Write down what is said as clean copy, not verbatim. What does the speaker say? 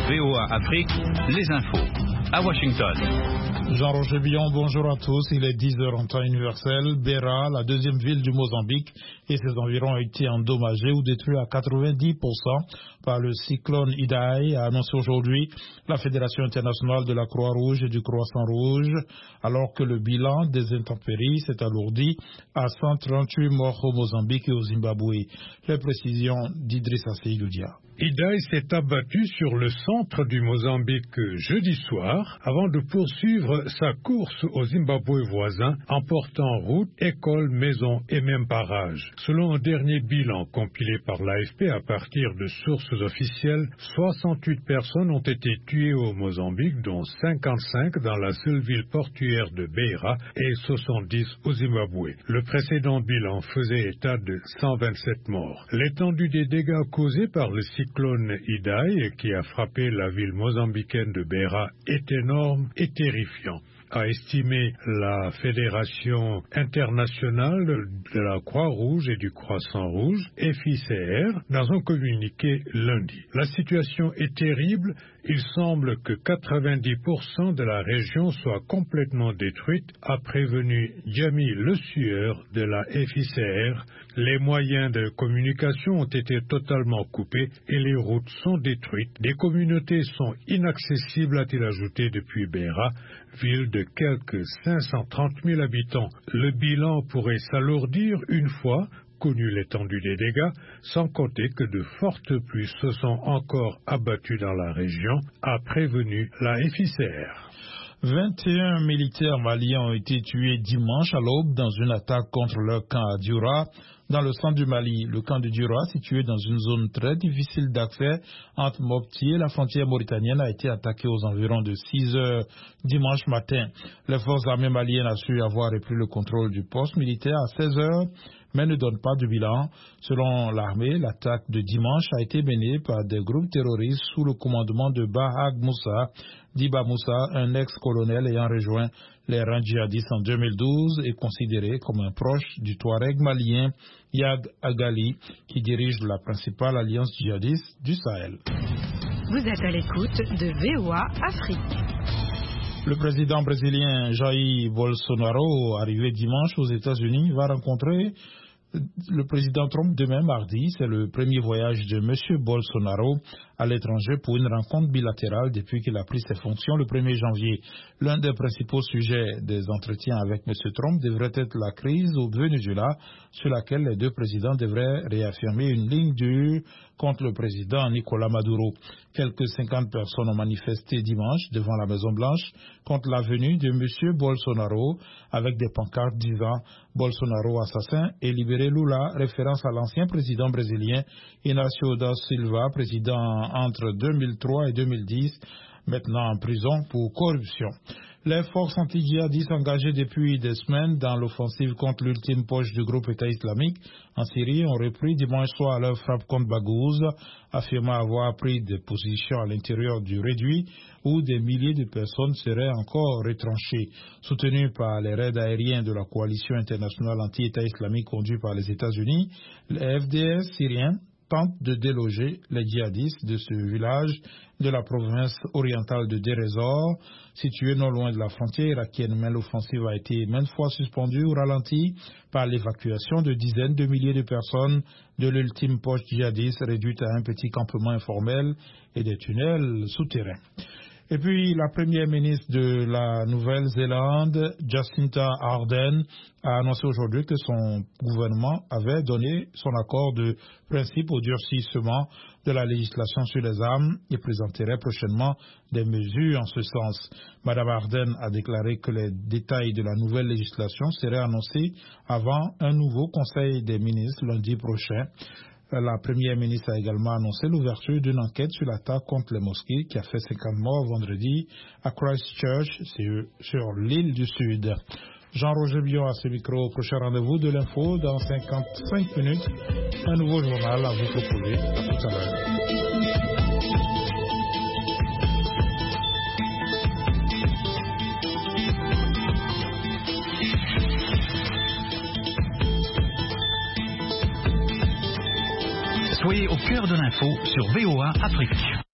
VOA Afrique, les infos. À Washington. Jean-Roger Billon, bonjour à tous. Il est 10h en temps universel. Beira, la deuxième ville du Mozambique, et ses environs ont été endommagés ou détruits à 90% par le cyclone Idai, a annoncé aujourd'hui la Fédération internationale de la Croix-Rouge et du Croissant-Rouge, alors que le bilan des intempéries s'est alourdi à 138 morts au Mozambique et au Zimbabwe. Les précisions d'Idrissa Seydoudia. Idai s'est abattu sur le centre du Mozambique jeudi soir avant de poursuivre sa course au Zimbabwe voisin, emportant route, école, maison et même barrage. Selon un dernier bilan compilé par l'AFP à partir de sources officielles, 68 personnes ont été tuées au Mozambique, dont 55 dans la seule ville portuaire de Beira et 70 au Zimbabwe. Le précédent bilan faisait état de 127 morts. L'étendue des dégâts causés par le cyclone Idai, qui a frappé la ville mozambicaine de Beira, est énorme et terrifiant, a estimé la Fédération internationale de la Croix-Rouge et du Croissant-Rouge, FICR, dans un communiqué lundi. La situation est terrible. Il semble que 90% de la région soit complètement détruite, a prévenu Jamie Le Sueur de la FICR. Les moyens de communication ont été totalement coupés et les routes sont détruites. Des communautés sont inaccessibles, a-t-il ajouté, depuis Beira, ville de quelques 530 000 habitants. Le bilan pourrait s'alourdir une fois connu l'étendue des dégâts, sans compter que de fortes pluies se sont encore abattues dans la région, a prévenu la FICR. 21 militaires maliens ont été tués dimanche à l'aube dans une attaque contre leur camp à Dioura, dans le centre du Mali. Le camp de Dioura, situé dans une zone très difficile d'accès entre Mopti et la frontière mauritanienne, a été attaqué aux environs de 6 heures dimanche matin. Les forces armées maliennes assurent avoir repris le contrôle du poste militaire à 16 heures, mais ne donnent pas de bilan. Selon l'armée, l'attaque de dimanche a été menée par des groupes terroristes sous le commandement de Bahag Moussa, Diba Moussa, un ex-colonel ayant rejoint les rangs djihadistes en 2012 et considéré comme un proche du Touareg malien Yad Agali, qui dirige la principale alliance djihadiste du Sahel. Vous êtes à l'écoute de VOA Afrique. Le président brésilien Jair Bolsonaro, arrivé dimanche aux États-Unis, va rencontrer le président Trump demain mardi. C'est le premier voyage de M. Bolsonaro à l'étranger pour une rencontre bilatérale depuis qu'il a pris ses fonctions le 1er janvier. L'un des principaux sujets des entretiens avec M. Trump devrait être la crise au Venezuela, sur laquelle les deux présidents devraient réaffirmer une ligne dure contre le président Nicolás Maduro. Quelques 50 personnes ont manifesté dimanche devant la Maison-Blanche contre la venue de M. Bolsonaro avec des pancartes disant « Bolsonaro assassin » et « Libérez Lula », référence à l'ancien président brésilien Inácio da Silva, président entre 2003 et 2010, maintenant en prison pour corruption. Les forces anti-djihadistes engagées depuis des semaines dans l'offensive contre l'ultime poche du groupe État islamique en Syrie ont repris dimanche soir leur frappe contre Baghouz, affirmant avoir pris des positions à l'intérieur du réduit où des milliers de personnes seraient encore retranchées. Soutenues par les raids aériens de la coalition internationale anti-État islamique conduite par les États-Unis, les FDS syriens tente de déloger les djihadistes de ce village de la province orientale de Deir ez-Zor, situé non loin de la frontière irakienne. Mais l'offensive a été maintes fois suspendue ou ralentie par l'évacuation de dizaines de milliers de personnes de l'ultime poche djihadiste réduite à un petit campement informel et des tunnels souterrains. Et puis, la première ministre de la Nouvelle-Zélande, Jacinda Ardern, a annoncé aujourd'hui que son gouvernement avait donné son accord de principe au durcissement de la législation sur les armes et présenterait prochainement des mesures en ce sens. Madame Ardern a déclaré que les détails de la nouvelle législation seraient annoncés avant un nouveau conseil des ministres lundi prochain. La première ministre a également annoncé l'ouverture d'une enquête sur l'attaque contre les mosquées qui a fait 50 morts vendredi à Christchurch, sur l'île du Sud. Jean-Roger Billon à ce micro. Prochain rendez-vous de l'info dans 55 minutes. Un nouveau journal à vous proposer. À tout à l'heure. Soyez au cœur de l'info sur VOA Afrique.